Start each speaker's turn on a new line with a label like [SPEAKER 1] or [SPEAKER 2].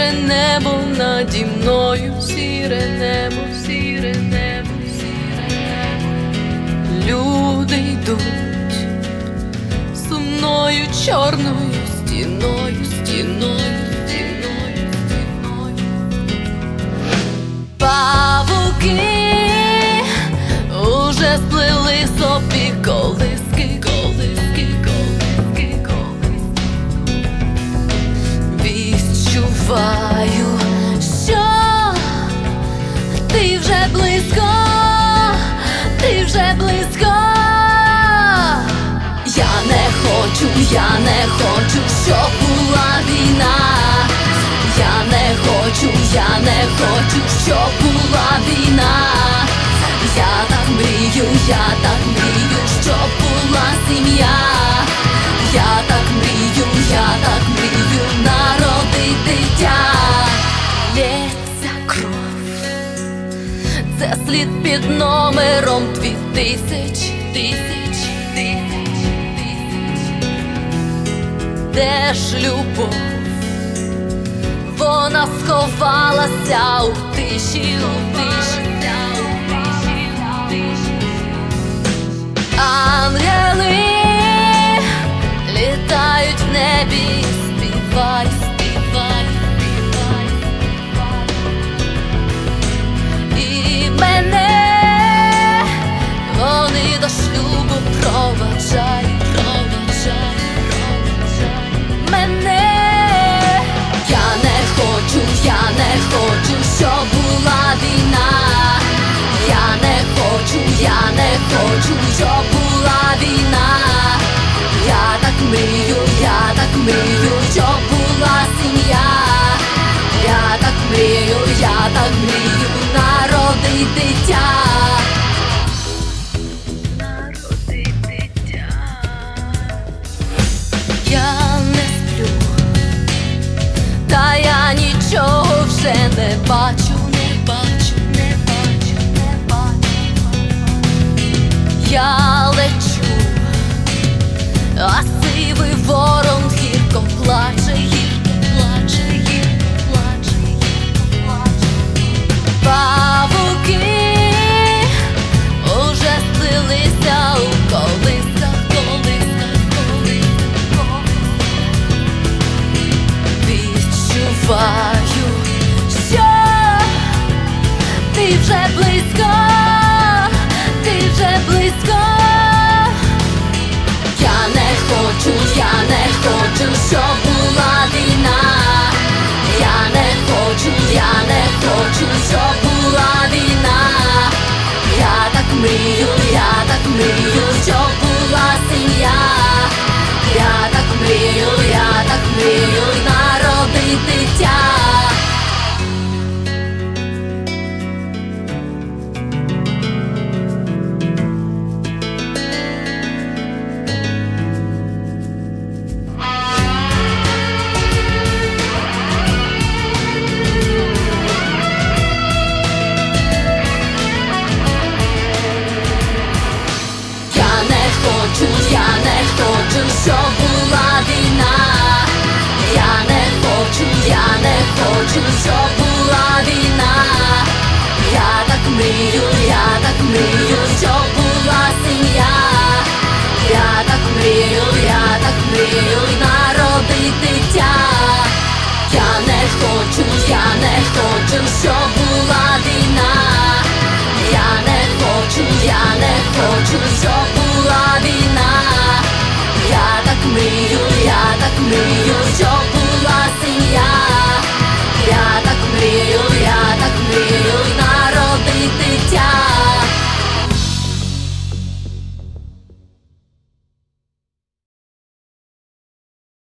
[SPEAKER 1] сіре небо наді мною, сіре небо, сіре небо, сіре небо. Люди йдуть сумною чорною стіною, стіною, стіною, стіною. Павуки уже сплели собі колиски, колиски, колиски, колиски. Відчуваю, що ти вже близько, ти вже близько. Я не хочу, щоб була війна. Я не хочу, щоб була війна. Я так мрію, щоб була сім'я. Я так мрію, народить дитя. Лється кров, це слід під номером 2000. Де ж любов? Вона сховалася у тиші, у тиші. Ангели літають в небі, співай, співай, співай, співай. І мене вони до шлюбу проваджають, проваджають. Я не хочу, щоб була війна. Я не хочу, щоб була війна. Я так мрію, щоб була сім'я. Я так мрію, народить дитя. Народить дитя. Я не сплю, та я нічого вже не бачу, не бачу, не бачу, не бачу. Я лечу, а сивий ворон гірко плаче, гірко плаче, гірко плаче, гірко плаче. Павуки уже сплелися у колисках, колисках, колисках. Відчуваю, що ти вже близько, ти вже близько. Я не хочу, щоб була війна. Я не хочу, щоб була війна. Я так мрію, щоб була сім'я. Я так мрію, народить дитя. Я не хочу, щоб була війна. Я не хочу, щоб була війна. Я так мрію, щоб була сім'я. Я так мрію, народить дитя. Я не хочу, щоб була війна. Я не хочу, щоб